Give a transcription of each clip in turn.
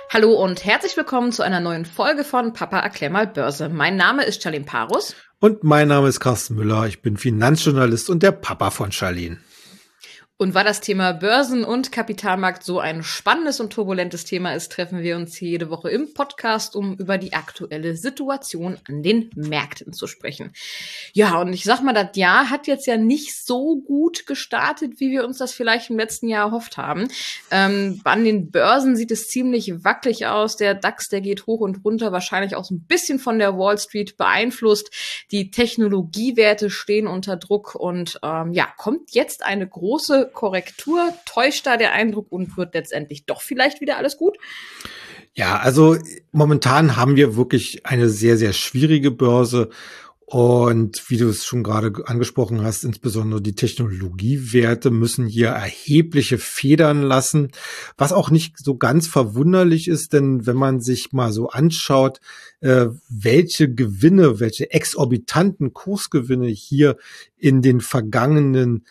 Hallo und herzlich willkommen zu einer neuen Folge von Papa erklär mal Börse. Mein Name ist Charlene Parus. Und mein Name ist Carsten Müller. Ich bin Finanzjournalist und der Papa von Charlene. Und weil das Thema Börsen und Kapitalmarkt so ein spannendes und turbulentes Thema ist, treffen wir uns hier jede Woche im Podcast, um über die aktuelle Situation an den Märkten zu sprechen. Ja, und ich sag mal, das Jahr hat jetzt ja nicht so gut gestartet, wie wir uns das vielleicht im letzten Jahr erhofft haben. An den Börsen sieht es ziemlich wackelig aus. Der DAX, der geht hoch und runter, wahrscheinlich auch so ein bisschen von der Wall Street beeinflusst. Die Technologiewerte stehen unter Druck und kommt jetzt eine große Korrektur? Täuscht da der Eindruck und wird letztendlich doch vielleicht wieder alles gut? Ja, also momentan haben wir wirklich eine sehr, sehr schwierige Börse. Und wie du es schon gerade angesprochen hast, insbesondere die Technologiewerte müssen hier erhebliche Federn lassen, was auch nicht so ganz verwunderlich ist, denn wenn man sich mal so anschaut, welche Gewinne, welche exorbitanten Kursgewinne hier in den vergangenen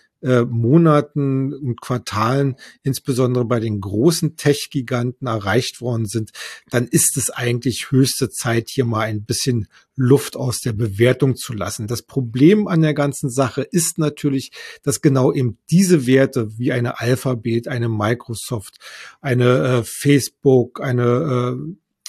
Monaten und Quartalen, insbesondere bei den großen Tech-Giganten erreicht worden sind, dann ist es eigentlich höchste Zeit, hier mal ein bisschen Luft aus der Bewertung zu lassen. Das Problem an der ganzen Sache ist natürlich, dass genau eben diese Werte wie eine Alphabet, eine Microsoft, eine Facebook, eine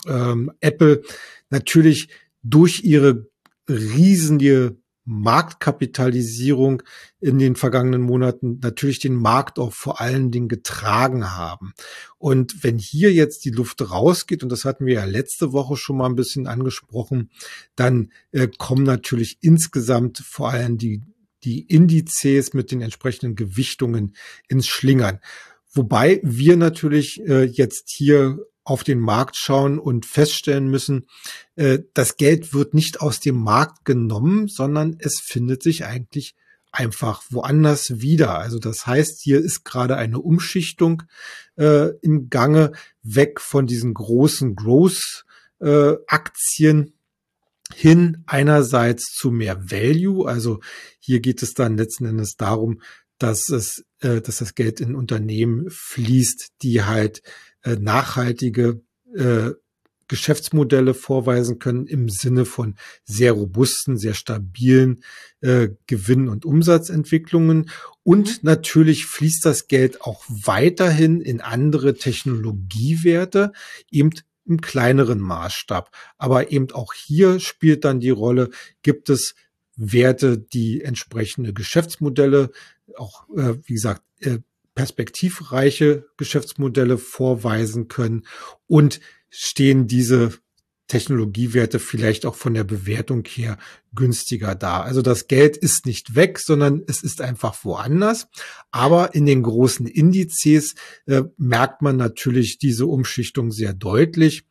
Apple natürlich durch ihre riesige Marktkapitalisierung in den vergangenen Monaten natürlich den Markt auch vor allen Dingen getragen haben. Und wenn hier jetzt die Luft rausgeht, und das hatten wir ja letzte Woche schon mal ein bisschen angesprochen, dann kommen natürlich insgesamt vor allem die Indizes mit den entsprechenden Gewichtungen ins Schlingern. Wobei wir natürlich jetzt hier auf den Markt schauen und feststellen müssen, das Geld wird nicht aus dem Markt genommen, sondern es findet sich eigentlich einfach woanders wieder. Also das heißt, hier ist gerade eine Umschichtung im Gange, weg von diesen großen Growth-Aktien hin einerseits zu mehr Value. Also hier geht es dann letzten Endes darum, dass das Geld in Unternehmen fließt, die halt nachhaltige Geschäftsmodelle vorweisen können im Sinne von sehr robusten, sehr stabilen Gewinn- und Umsatzentwicklungen. Und natürlich fließt das Geld auch weiterhin in andere Technologiewerte, eben im kleineren Maßstab. Aber eben auch hier spielt dann die Rolle, gibt es Werte, die entsprechende Geschäftsmodelle, auch wie gesagt, perspektivreiche Geschäftsmodelle vorweisen können und stehen diese Technologiewerte vielleicht auch von der Bewertung her günstiger da. Also das Geld ist nicht weg, sondern es ist einfach woanders. Aber in den großen Indizes merkt man natürlich diese Umschichtung sehr deutlich.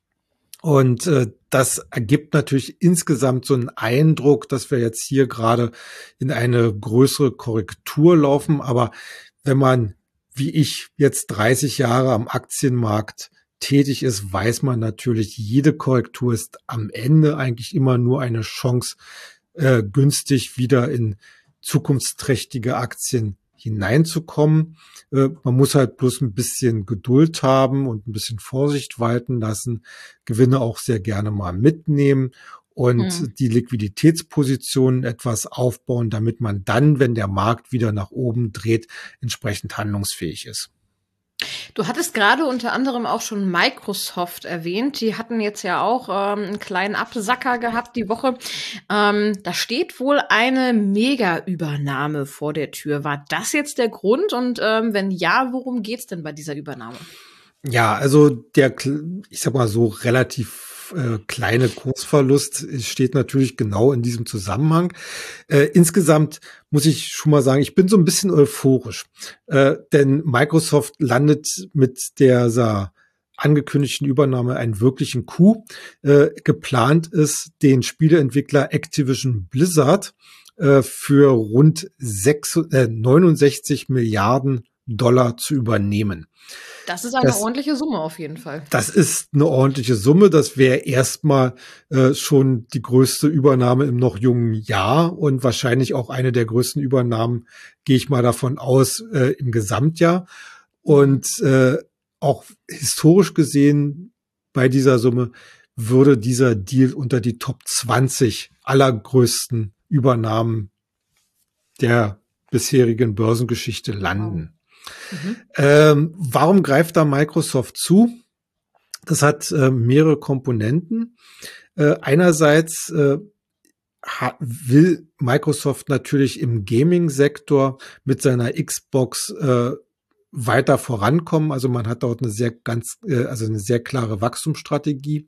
Und das ergibt natürlich insgesamt so einen Eindruck, dass wir jetzt hier gerade in eine größere Korrektur laufen. Aber wenn man, wie ich, jetzt 30 Jahre am Aktienmarkt tätig ist, weiß man natürlich, jede Korrektur ist am Ende eigentlich immer nur eine Chance, günstig wieder in zukunftsträchtige Aktien hineinzukommen. Man muss halt bloß ein bisschen Geduld haben und ein bisschen Vorsicht walten lassen, Gewinne auch sehr gerne mal mitnehmen und die Liquiditätspositionen etwas aufbauen, damit man dann, wenn der Markt wieder nach oben dreht, entsprechend handlungsfähig ist. Du hattest gerade unter anderem auch schon Microsoft erwähnt. Die hatten jetzt ja auch einen kleinen Absacker gehabt die Woche. Da steht wohl eine Mega-Übernahme vor der Tür. War das jetzt der Grund? Und wenn ja, worum geht's denn bei dieser Übernahme? Ja, also ich sag mal so, relativ kleine Kursverlust steht natürlich genau in diesem Zusammenhang. Insgesamt muss ich schon mal sagen, ich bin so ein bisschen euphorisch, denn Microsoft landet mit dieser angekündigten Übernahme einen wirklichen Coup. Geplant ist, den Spieleentwickler Activision Blizzard für rund 69 Milliarden Dollar zu übernehmen. Das ist eine ordentliche Summe auf jeden Fall. Das ist eine ordentliche Summe. Das wäre erstmal schon die größte Übernahme im noch jungen Jahr und wahrscheinlich auch eine der größten Übernahmen, gehe ich mal davon aus, im Gesamtjahr. Und auch historisch gesehen bei dieser Summe würde dieser Deal unter die Top 20 allergrößten Übernahmen der bisherigen Börsengeschichte landen. Warum greift da Microsoft zu? Das hat mehrere Komponenten. Einerseits will Microsoft natürlich im Gaming-Sektor mit seiner Xbox weiter vorankommen. Also man hat dort eine sehr klare Wachstumsstrategie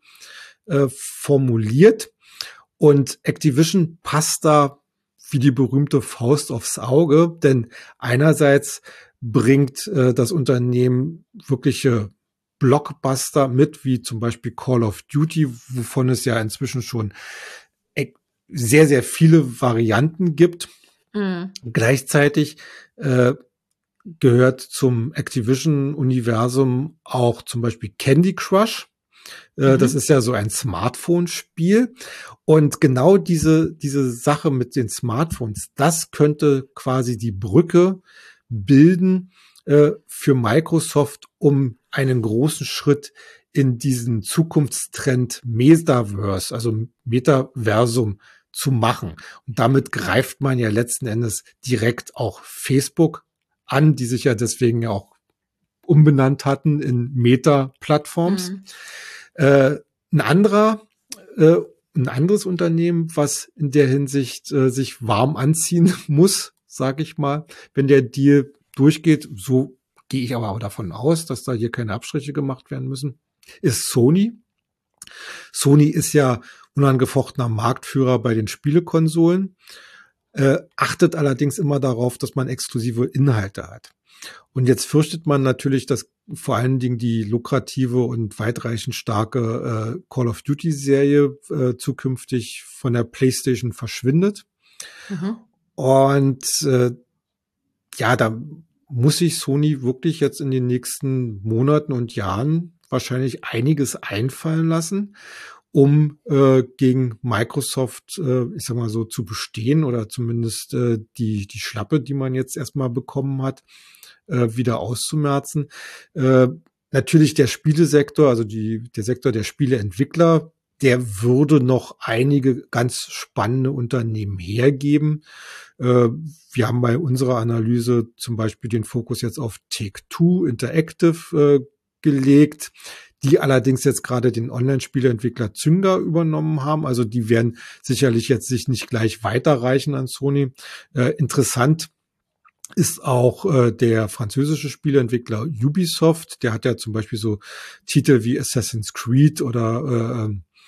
formuliert. Und Activision passt da wie die berühmte Faust aufs Auge, denn einerseits bringt das Unternehmen wirkliche Blockbuster mit, wie zum Beispiel Call of Duty, wovon es ja inzwischen schon sehr, sehr viele Varianten gibt. Gleichzeitig gehört zum Activision-Universum auch zum Beispiel Candy Crush. Das ist ja so ein Smartphone-Spiel. Und genau diese Sache mit den Smartphones, das könnte quasi die Brücke bilden für Microsoft, um einen großen Schritt in diesen Zukunftstrend Metaverse, also Metaversum zu machen. Und damit greift man ja letzten Endes direkt auch Facebook an, die sich ja deswegen ja auch umbenannt hatten in Meta-Plattforms. Ein anderes Unternehmen, was in der Hinsicht sich warm anziehen muss, sage ich mal, wenn der Deal durchgeht, so gehe ich aber auch davon aus, dass da hier keine Abstriche gemacht werden müssen, ist Sony. Sony ist ja unangefochtener Marktführer bei den Spielekonsolen, achtet allerdings immer darauf, dass man exklusive Inhalte hat. Und jetzt fürchtet man natürlich, dass vor allen Dingen die lukrative und weitreichend starke Call of Duty Serie zukünftig von der PlayStation verschwindet. Und da muss sich Sony wirklich jetzt in den nächsten Monaten und Jahren wahrscheinlich einiges einfallen lassen, um gegen Microsoft, ich sag mal so, zu bestehen oder zumindest die Schlappe, die man jetzt erstmal bekommen hat, wieder auszumerzen. Natürlich der Spielesektor, also der Sektor der Spieleentwickler, der würde noch einige ganz spannende Unternehmen hergeben. Wir haben bei unserer Analyse zum Beispiel den Fokus jetzt auf Take-Two Interactive gelegt, die allerdings jetzt gerade den Online-Spieleentwickler Zynga übernommen haben. Also die werden sicherlich jetzt sich nicht gleich weiterreichen an Sony. Interessant ist auch der französische Spieleentwickler Ubisoft. Der hat ja zum Beispiel so Titel wie Assassin's Creed oder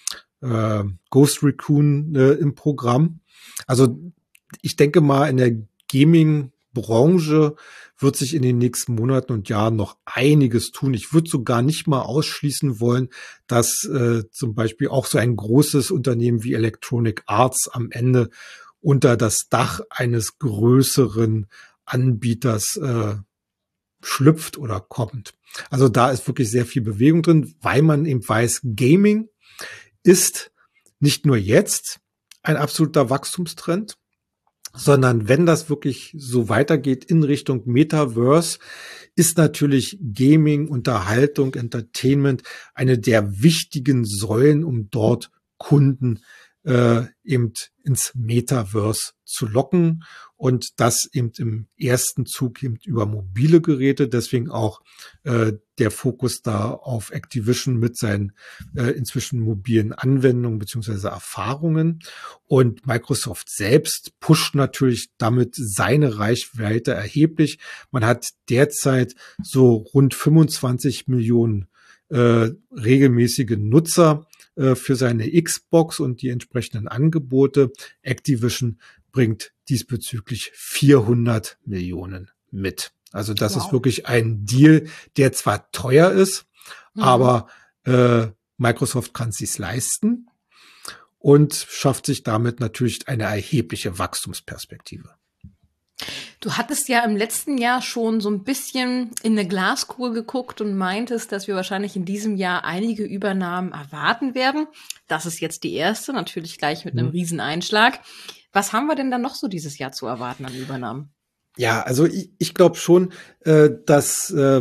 Ghost Recon im Programm. Also ich denke mal, in der Gaming-Branche wird sich in den nächsten Monaten und Jahren noch einiges tun. Ich würde sogar nicht mal ausschließen wollen, dass zum Beispiel auch so ein großes Unternehmen wie Electronic Arts am Ende unter das Dach eines größeren Anbieters schlüpft oder kommt. Also da ist wirklich sehr viel Bewegung drin, weil man eben weiß, Gaming ist nicht nur jetzt ein absoluter Wachstumstrend, sondern wenn das wirklich so weitergeht in Richtung Metaverse, ist natürlich Gaming, Unterhaltung, Entertainment eine der wichtigen Säulen, um dort Kunden eben ins Metaverse zu locken und das eben im ersten Zug eben über mobile Geräte. Deswegen auch der Fokus da auf Activision mit seinen inzwischen mobilen Anwendungen beziehungsweise Erfahrungen. Und Microsoft selbst pusht natürlich damit seine Reichweite erheblich. Man hat derzeit so rund 25 Millionen regelmäßige Nutzer für seine Xbox und die entsprechenden Angebote. Activision bringt diesbezüglich 400 Millionen mit. Also das ist wirklich ein Deal, der zwar teuer ist, aber Microsoft kann es sich leisten und schafft sich damit natürlich eine erhebliche Wachstumsperspektive. Du hattest ja im letzten Jahr schon so ein bisschen in eine Glaskugel geguckt und meintest, dass wir wahrscheinlich in diesem Jahr einige Übernahmen erwarten werden. Das ist jetzt die erste, natürlich gleich mit einem Rieseneinschlag. Was haben wir denn dann noch so dieses Jahr zu erwarten an Übernahmen? Ja, also ich glaube schon, dass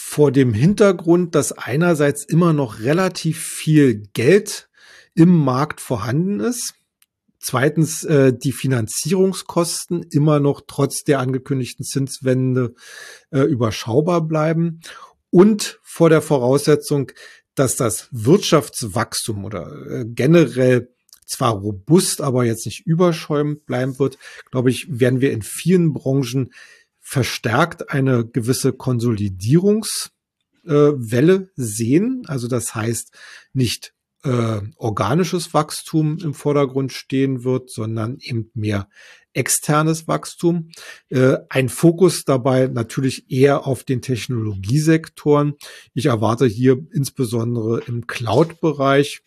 vor dem Hintergrund, dass einerseits immer noch relativ viel Geld im Markt vorhanden ist. Zweitens, die Finanzierungskosten immer noch trotz der angekündigten Zinswende überschaubar bleiben. Und vor der Voraussetzung, dass das Wirtschaftswachstum oder generell zwar robust, aber jetzt nicht überschäumend bleiben wird, glaube ich, werden wir in vielen Branchen verstärkt eine gewisse Konsolidierungswelle sehen. Also das heißt, nicht organisches Wachstum im Vordergrund stehen wird, sondern eben mehr externes Wachstum. Ein Fokus dabei natürlich eher auf den Technologiesektoren. Ich erwarte hier insbesondere im Cloud-Bereich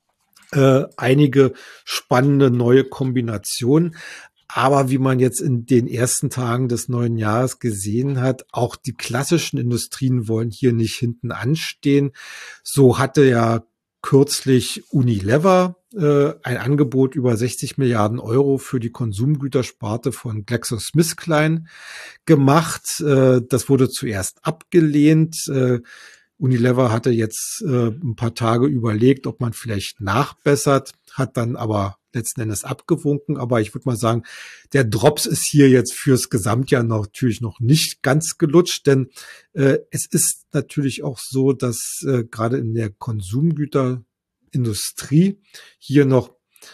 einige spannende neue Kombinationen. Aber wie man jetzt in den ersten Tagen des neuen Jahres gesehen hat, auch die klassischen Industrien wollen hier nicht hinten anstehen. So hatte ja kürzlich Unilever ein Angebot über 60 Milliarden Euro für die Konsumgütersparte von GlaxoSmithKline gemacht. Das wurde zuerst abgelehnt. Unilever hatte jetzt ein paar Tage überlegt, ob man vielleicht nachbessert, hat dann aber letzten Endes abgewunken. Aber ich würde mal sagen, der Drops ist hier jetzt fürs Gesamtjahr natürlich noch nicht ganz gelutscht, denn es ist natürlich auch so, dass gerade in der Konsumgüterindustrie hier noch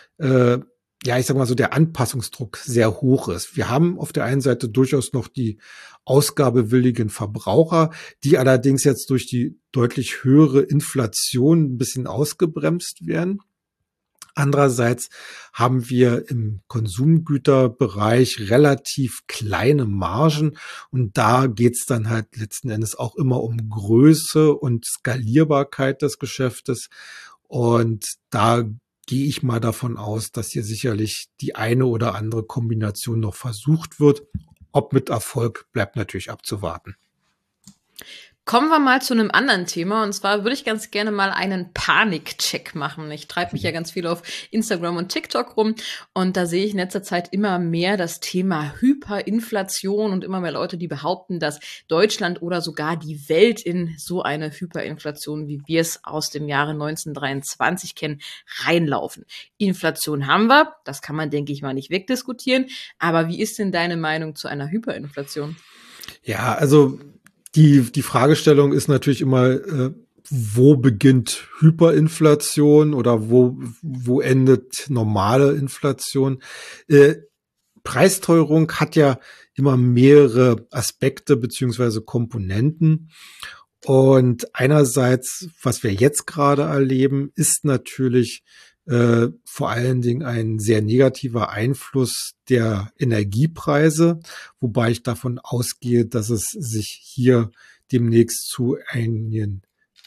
ja, ich sag mal so, der Anpassungsdruck sehr hoch ist. Wir haben auf der einen Seite durchaus noch die ausgabewilligen Verbraucher, die allerdings jetzt durch die deutlich höhere Inflation ein bisschen ausgebremst werden. Andererseits haben wir im Konsumgüterbereich relativ kleine Margen und da geht's dann halt letzten Endes auch immer um Größe und Skalierbarkeit des Geschäftes und da gehe ich mal davon aus, dass hier sicherlich die eine oder andere Kombination noch versucht wird. Ob mit Erfolg, bleibt natürlich abzuwarten. Kommen wir mal zu einem anderen Thema. Und zwar würde ich ganz gerne mal einen Panikcheck machen. Ich treibe mich ja ganz viel auf Instagram und TikTok rum. Und da sehe ich in letzter Zeit immer mehr das Thema Hyperinflation und immer mehr Leute, die behaupten, dass Deutschland oder sogar die Welt in so eine Hyperinflation, wie wir es aus dem Jahre 1923 kennen, reinlaufen. Inflation haben wir. Das kann man, denke ich mal, nicht wegdiskutieren. Aber wie ist denn deine Meinung zu einer Hyperinflation? Ja, also die Fragestellung ist natürlich immer, wo beginnt Hyperinflation oder wo endet normale Inflation? Preisteuerung hat ja immer mehrere Aspekte beziehungsweise Komponenten. Und einerseits, was wir jetzt gerade erleben, ist natürlich vor allen Dingen ein sehr negativer Einfluss der Energiepreise, wobei ich davon ausgehe, dass es sich hier demnächst zu einigen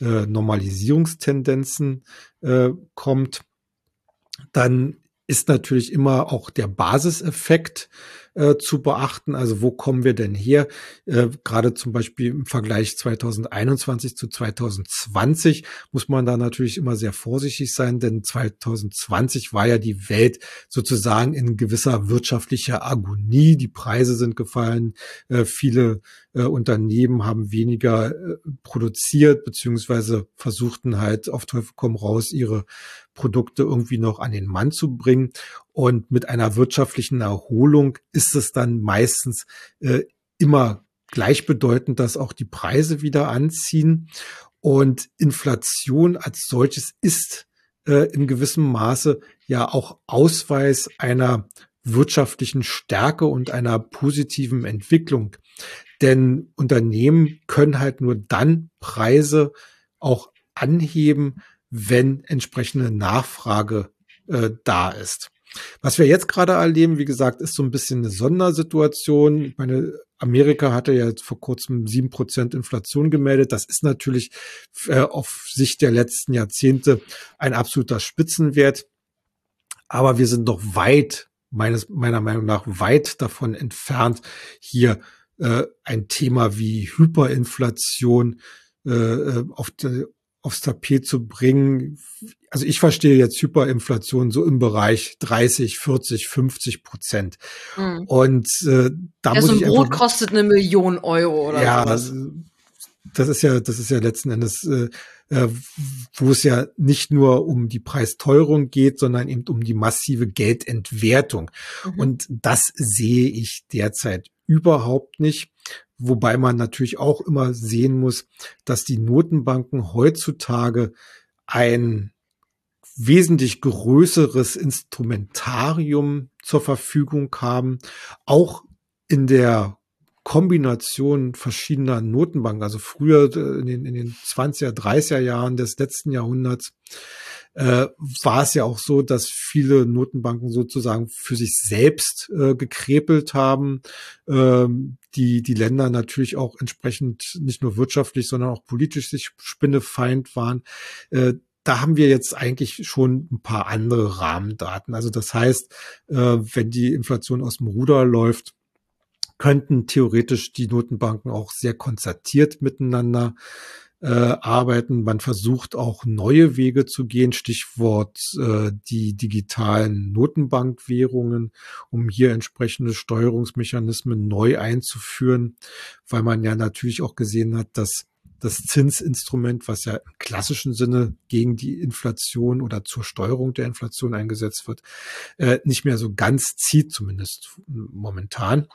Normalisierungstendenzen kommt. Dann ist natürlich immer auch der Basiseffekt zu beachten. Also wo kommen wir denn her? Gerade zum Beispiel im Vergleich 2021 zu 2020 muss man da natürlich immer sehr vorsichtig sein, denn 2020 war ja die Welt sozusagen in gewisser wirtschaftlicher Agonie. Die Preise sind gefallen. Viele Unternehmen haben weniger produziert, beziehungsweise versuchten halt auf Teufel komm raus, ihre Produkte irgendwie noch an den Mann zu bringen. Und mit einer wirtschaftlichen Erholung ist es dann meistens immer gleichbedeutend, dass auch die Preise wieder anziehen. Und Inflation als solches ist in gewissem Maße ja auch Ausweis einer wirtschaftlichen Stärke und einer positiven Entwicklung. Denn Unternehmen können halt nur dann Preise auch anheben, wenn entsprechende Nachfrage da ist. Was wir jetzt gerade erleben, wie gesagt, ist so ein bisschen eine Sondersituation. Ich meine, Amerika hatte ja vor kurzem 7% Inflation gemeldet. Das ist natürlich auf Sicht der letzten Jahrzehnte ein absoluter Spitzenwert. Aber wir sind noch meiner Meinung nach weit davon entfernt, hier ein Thema wie Hyperinflation aufs Tapet zu bringen. Also ich verstehe jetzt Hyperinflation so im Bereich 30, 40, 50%. Mhm. Und da ja, muss so ein ich Brot einfach, kostet 1 Million Euro oder ja, sowas. das ist ja letzten Endes, wo es ja nicht nur um die Preisteuerung geht, sondern eben um die massive Geldentwertung. Und das sehe ich derzeit überhaupt nicht. Wobei man natürlich auch immer sehen muss, dass die Notenbanken heutzutage ein wesentlich größeres Instrumentarium zur Verfügung haben, auch in der Kombination verschiedener Notenbanken. Also früher in den 20er, 30er Jahren des letzten Jahrhunderts war es ja auch so, dass viele Notenbanken sozusagen für sich selbst gekrepelt haben, die Länder natürlich auch entsprechend nicht nur wirtschaftlich, sondern auch politisch sich spinnefeind waren. Da haben wir jetzt eigentlich schon ein paar andere Rahmendaten. Also das heißt, wenn die Inflation aus dem Ruder läuft, könnten theoretisch die Notenbanken auch sehr konzertiert miteinander arbeiten. Man versucht auch neue Wege zu gehen, Stichwort die digitalen Notenbankwährungen, um hier entsprechende Steuerungsmechanismen neu einzuführen, weil man ja natürlich auch gesehen hat, dass das Zinsinstrument, was ja im klassischen Sinne gegen die Inflation oder zur Steuerung der Inflation eingesetzt wird, nicht mehr so ganz zieht, zumindest momentan.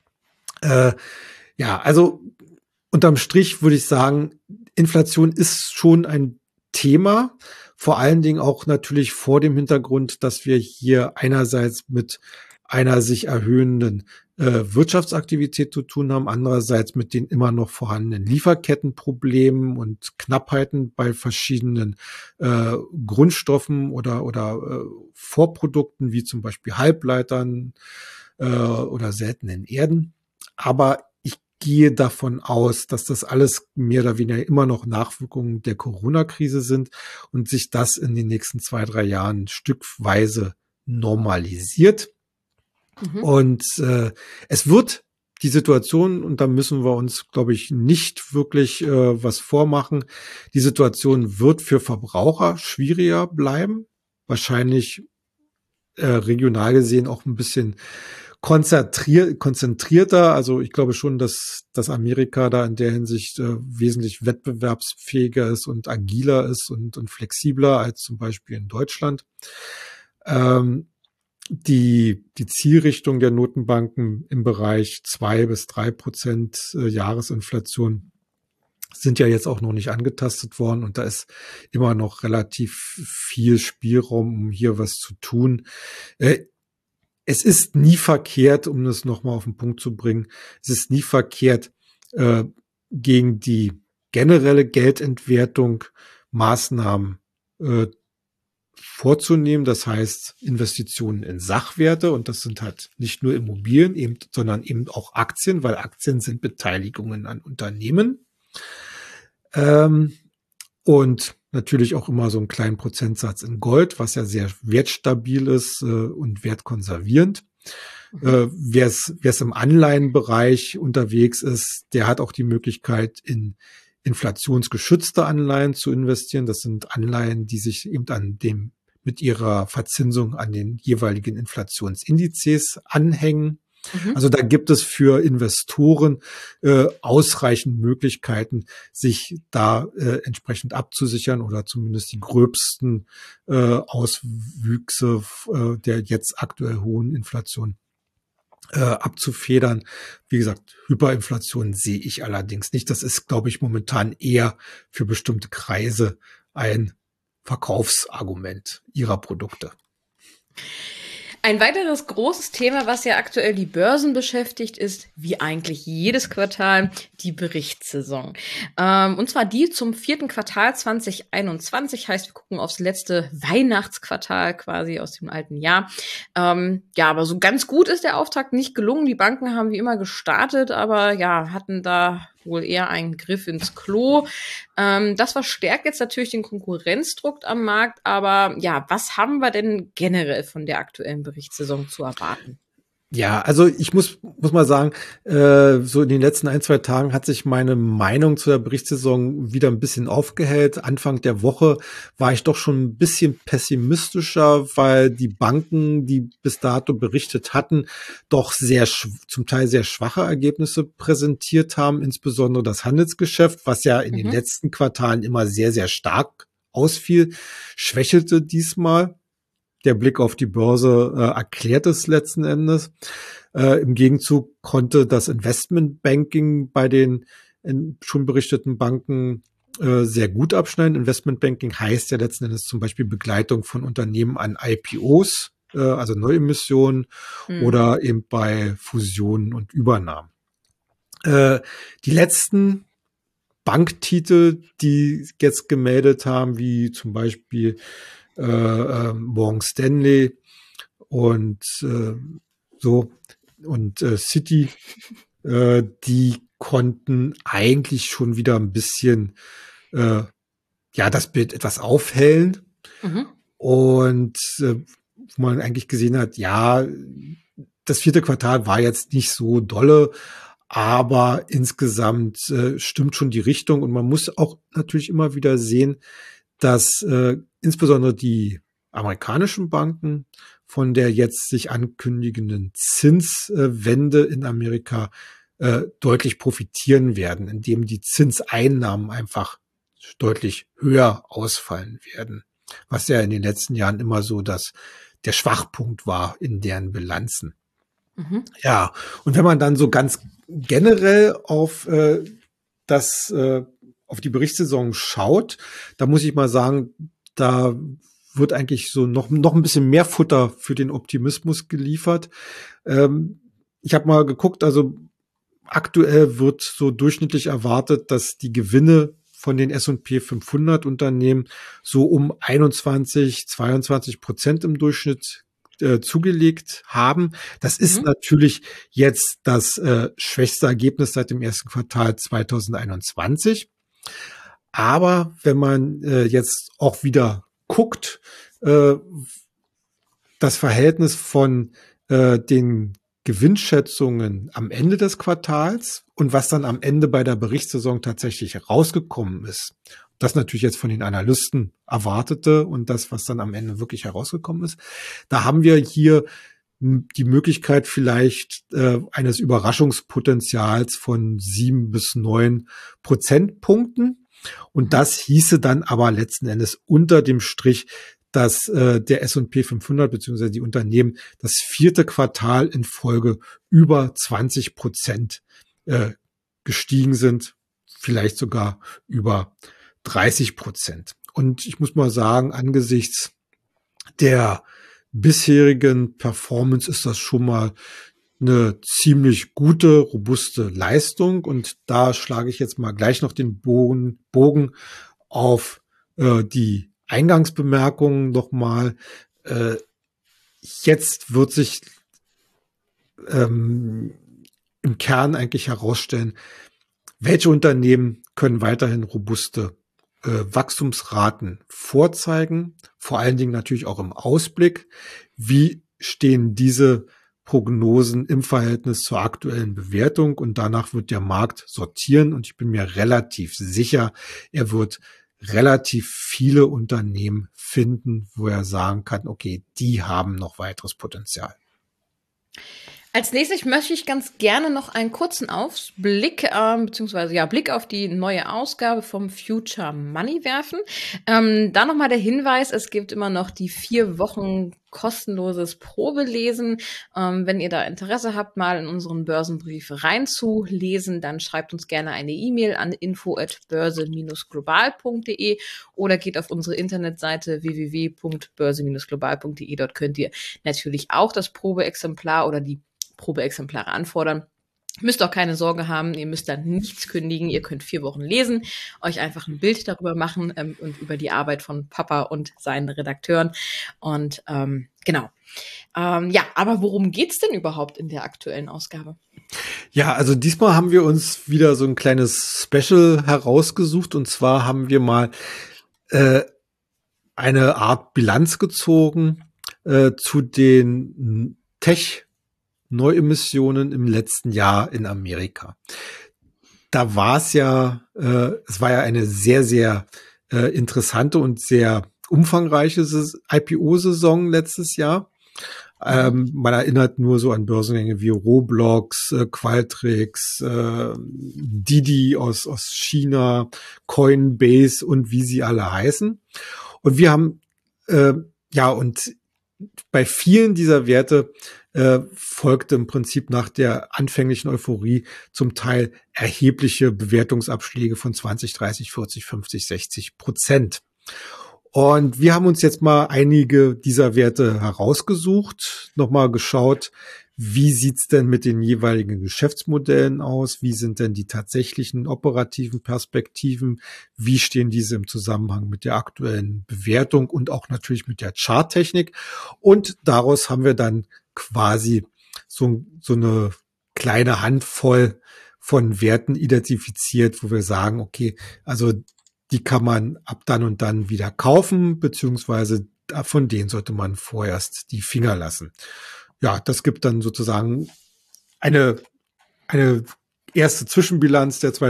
Ja, also unterm Strich würde ich sagen, Inflation ist schon ein Thema, vor allen Dingen auch natürlich vor dem Hintergrund, dass wir hier einerseits mit einer sich erhöhenden Wirtschaftsaktivität zu tun haben, andererseits mit den immer noch vorhandenen Lieferkettenproblemen und Knappheiten bei verschiedenen Grundstoffen oder Vorprodukten, wie zum Beispiel Halbleitern oder seltenen Erden. Aber ich gehe davon aus, dass das alles mehr oder weniger immer noch Nachwirkungen der Corona-Krise sind und sich das in den nächsten 2-3 Jahren stückweise normalisiert. Und es wird die Situation, und da müssen wir uns, glaube ich, nicht wirklich was vormachen, die Situation wird für Verbraucher schwieriger bleiben, wahrscheinlich regional gesehen auch ein bisschen konzentrierter. Also ich glaube schon, dass Amerika da in der Hinsicht wesentlich wettbewerbsfähiger ist und agiler ist und flexibler als zum Beispiel in Deutschland. Die Zielrichtung der Notenbanken im Bereich 2-3% Jahresinflation sind ja jetzt auch noch nicht angetastet worden und da ist immer noch relativ viel Spielraum, um hier was zu tun. Es ist nie verkehrt, um das nochmal auf den Punkt zu bringen, es ist nie verkehrt, gegen die generelle Geldentwertung Maßnahmen vorzunehmen. Das heißt, Investitionen in Sachwerte, und das sind halt nicht nur Immobilien, sondern eben auch Aktien, weil Aktien sind Beteiligungen an Unternehmen. Und natürlich auch immer so einen kleinen Prozentsatz in Gold, was ja sehr wertstabil ist und wertkonservierend. Wer es im Anleihenbereich unterwegs ist, der hat auch die Möglichkeit, in inflationsgeschützte Anleihen zu investieren. Das sind Anleihen, die sich eben mit ihrer Verzinsung an den jeweiligen Inflationsindizes anhängen. Also da gibt es für Investoren ausreichend Möglichkeiten, sich da entsprechend abzusichern oder zumindest die gröbsten Auswüchse der jetzt aktuell hohen Inflation abzufedern. Wie gesagt, Hyperinflation sehe ich allerdings nicht. Das ist, glaube ich, momentan eher für bestimmte Kreise ein Verkaufsargument ihrer Produkte. Ein weiteres großes Thema, was ja aktuell die Börsen beschäftigt, ist, wie eigentlich jedes Quartal, die Berichtssaison. Und zwar die zum 4. Quartal 2021, heißt, wir gucken aufs letzte Weihnachtsquartal quasi aus dem alten Jahr. Ja, aber so ganz gut ist der Auftakt nicht gelungen. Die Banken haben wie immer gestartet, aber ja, hatten da wohl eher einen Griff ins Klo. Das verstärkt jetzt natürlich den Konkurrenzdruck am Markt, aber ja, was haben wir denn generell von der aktuellen Berichtssaison zu erwarten? Ja, also ich muss mal sagen, so in den letzten 1, 2 Tagen hat sich meine Meinung zu der Berichtssaison wieder ein bisschen aufgehellt. Anfang der Woche war ich doch schon ein bisschen pessimistischer, weil die Banken, die bis dato berichtet hatten, doch zum Teil sehr schwache Ergebnisse präsentiert haben, insbesondere das Handelsgeschäft, was ja in den letzten Quartalen immer sehr, sehr stark ausfiel, schwächelte diesmal. Der Blick auf die Börse erklärt es letzten Endes. Im Gegenzug konnte das Investmentbanking bei den schon berichteten Banken sehr gut abschneiden. Investmentbanking heißt ja letzten Endes zum Beispiel Begleitung von Unternehmen an IPOs, also Neuemissionen oder eben bei Fusionen und Übernahmen. Die letzten Banktitel, die jetzt gemeldet haben, wie zum Beispiel Morgan Stanley und Citi, die konnten eigentlich schon wieder ein bisschen das Bild etwas aufhellen. Und wo man eigentlich gesehen hat, ja, das 4. Quartal war jetzt nicht so dolle, aber insgesamt stimmt schon die Richtung. Und man muss auch natürlich immer wieder sehen, dass insbesondere die amerikanischen Banken von der jetzt sich ankündigenden Zinswende in Amerika deutlich profitieren werden, indem die Zinseinnahmen einfach deutlich höher ausfallen werden, was ja in den letzten Jahren immer so der Schwachpunkt war in deren Bilanzen. Ja, und wenn man dann so ganz generell auf die Berichtssaison schaut, da muss ich mal sagen, da wird eigentlich so noch ein bisschen mehr Futter für den Optimismus geliefert. Ich habe mal geguckt, also aktuell wird so durchschnittlich erwartet, dass die Gewinne von den S&P 500 Unternehmen so um 21-22% im Durchschnitt zugelegt haben. Das ist natürlich jetzt das schwächste Ergebnis seit dem 1. Quartal 2021. Aber wenn man jetzt auch wieder guckt, das Verhältnis von den Gewinnschätzungen am Ende des Quartals und was dann am Ende bei der Berichtssaison tatsächlich rausgekommen ist, das natürlich jetzt von den Analysten erwartete und das, was dann am Ende wirklich herausgekommen ist, da haben wir hier die Möglichkeit vielleicht eines Überraschungspotenzials von 7 bis 9 Prozentpunkten. Und das hieße dann aber letzten Endes unter dem Strich, dass der S&P 500 beziehungsweise die Unternehmen das 4. Quartal in Folge über 20% gestiegen sind, vielleicht sogar über 30%. Und ich muss mal sagen, angesichts der bisherigen Performance ist das schon mal eine ziemlich gute, robuste Leistung. Und da schlage ich jetzt mal gleich noch den Bogen auf die Eingangsbemerkungen nochmal. Jetzt wird sich im Kern eigentlich herausstellen, welche Unternehmen können weiterhin robuste Wachstumsraten vorzeigen, vor allen Dingen natürlich auch im Ausblick. Wie stehen diese Prognosen im Verhältnis zur aktuellen Bewertung? Und danach wird der Markt sortieren und ich bin mir relativ sicher, er wird relativ viele Unternehmen finden, wo er sagen kann, okay, die haben noch weiteres Potenzial. Als nächstes möchte ich ganz gerne noch einen kurzen Ausblick, Blick auf die neue Ausgabe vom Future Money werfen. Da nochmal der Hinweis, es gibt immer noch die 4 Wochen kostenloses Probelesen. Wenn ihr da Interesse habt, mal in unseren Börsenbrief reinzulesen, dann schreibt uns gerne eine E-Mail an info@börse-global.de oder geht auf unsere Internetseite www.börse-global.de. Dort könnt ihr natürlich auch das Probeexemplar oder die Probeexemplare anfordern. Müsst auch keine Sorge haben, ihr müsst dann nichts kündigen, ihr könnt 4 Wochen lesen, euch einfach ein Bild darüber machen und über die Arbeit von Papa und seinen Redakteuren und genau. Aber worum geht's denn überhaupt in der aktuellen Ausgabe? Ja, also diesmal haben wir uns wieder so ein kleines Special herausgesucht und zwar haben wir mal eine Art Bilanz gezogen zu den Neuemissionen im letzten Jahr in Amerika. Da war es ja eine sehr, sehr interessante und sehr umfangreiche IPO-Saison letztes Jahr. Man erinnert nur so an Börsengänge wie Roblox, Qualtrics, Didi aus China, Coinbase und wie sie alle heißen. Und wir haben, und bei vielen dieser Werte folgte im Prinzip nach der anfänglichen Euphorie zum Teil erhebliche Bewertungsabschläge von 20, 30, 40, 50, 60%. Und wir haben uns jetzt mal einige dieser Werte herausgesucht, nochmal geschaut, wie sieht's denn mit den jeweiligen Geschäftsmodellen aus? Wie sind denn die tatsächlichen operativen Perspektiven? Wie stehen diese im Zusammenhang mit der aktuellen Bewertung und auch natürlich mit der Charttechnik? Und daraus haben wir dann quasi so eine kleine Handvoll von Werten identifiziert, wo wir sagen, okay, also die kann man ab dann und dann wieder kaufen, beziehungsweise von denen sollte man vorerst die Finger lassen. Ja, das gibt dann sozusagen eine erste Zwischenbilanz der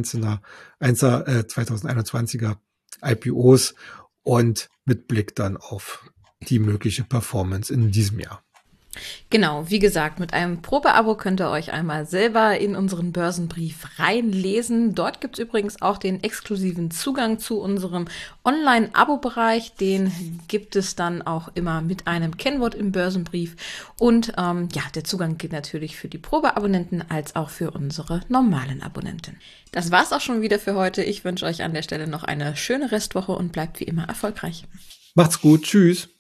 2021er IPOs und mit Blick dann auf die mögliche Performance in diesem Jahr. Genau, wie gesagt, mit einem Probeabo könnt ihr euch einmal selber in unseren Börsenbrief reinlesen. Dort gibt's übrigens auch den exklusiven Zugang zu unserem Online-Abo-Bereich. Den gibt es dann auch immer mit einem Kennwort im Börsenbrief. Und der Zugang gilt natürlich für die Probeabonnenten als auch für unsere normalen Abonnenten. Das war's auch schon wieder für heute. Ich wünsche euch an der Stelle noch eine schöne Restwoche und bleibt wie immer erfolgreich. Macht's gut, tschüss.